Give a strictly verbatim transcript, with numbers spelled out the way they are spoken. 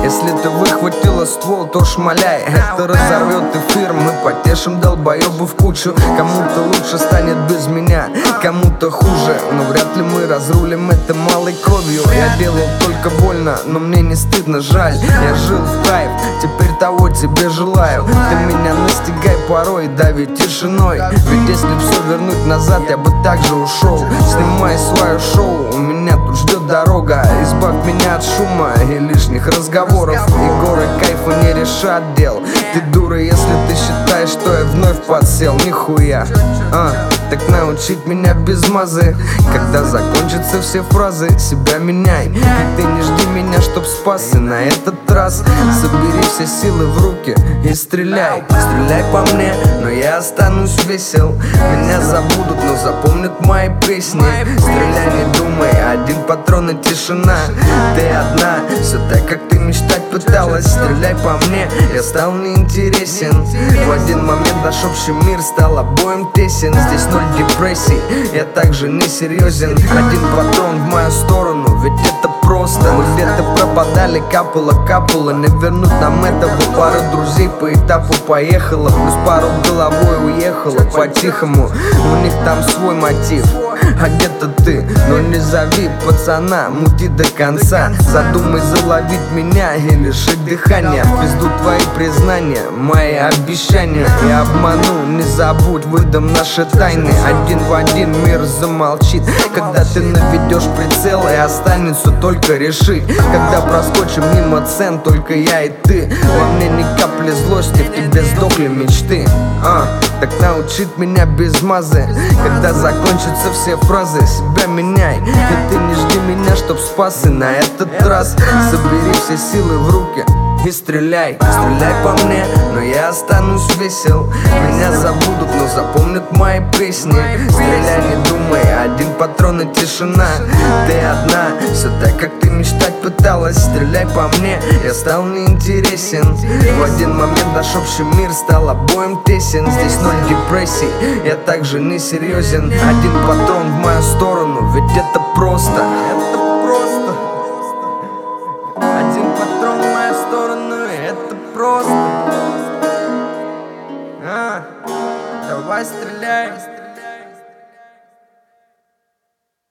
Если ты выхватила ствол, то шмаляй. Это разорвет эфир, мы потешим долбоебы в кучу. Кому-то лучше станет без меня, кому-то хуже, но вряд ли мы разрулим это малой кровью. Я делал только больно, но мне не стыдно, жаль. Я жил в кайф, теперь того тебе желаю. Ты меня настигай порой, дави тишиной. Ведь если все вернуть назад, я бы также ушел. Снимай свое шоу, у меня тут ждет дорога. Избавь меня от шума и лишних разговоров. И горы кайфа не решат дел. Ты дура, если ты считаешь, что я вновь подсел. Нихуя, а, так научить меня без мазы. Когда закончатся все фразы, себя меняй. И ты не жди меня, чтоб спасся на этот раз. Собери все силы в руки и стреляй. Стреляй по мне, но я останусь весел. Меня забудут, но запомнят мои песни. Стреляй, не думай, один патрон и тишина. Ты одна, все так, как ты мечтать пыталась. Стреляй по мне, я стал неинтересен. В один момент наш общий мир стал обоим тесен. Здесь ноль депрессий, я также не серьезен. Один патрон в мою сторону, ведь это просто. Мы где-то пропадали, капало-капало. Не вернуть нам этого. Пару друзей по этапу поехала, плюс пару головой уехала по-тихому. У них там свой мотив, а где-то ты. Но не зови пацана, мути до конца. Задумай заловить меня и лишить дыхания. В пизду твои признания, мои обещания. Я обману, не забудь, выдам наши тайны. Один в один мир замолчит, когда ты наведешь прицел, и останется только решить. Когда проскочим мимо цен, только я и ты. Во мне ни капли злости, в тебе сдохли мечты. А, так научить меня без мазы. Когда закончатся все фразы, себя меняй. И ты не жди меня, чтоб спасся на этот раз. Собери все силы в руки и стреляй. Стреляй по мне, но я останусь весел. Меня забудут, но запомнят мои песни. Стреляй, не думай, один патрон и тишина. Ты одна, все так, как ты мечтать пыталась. Стреляй по мне, я стал неинтересен. В один момент наш общий мир стал обоим тесен. Здесь ноль депрессий, я также не серьезен. Один патрон в мою сторону, ведь это просто.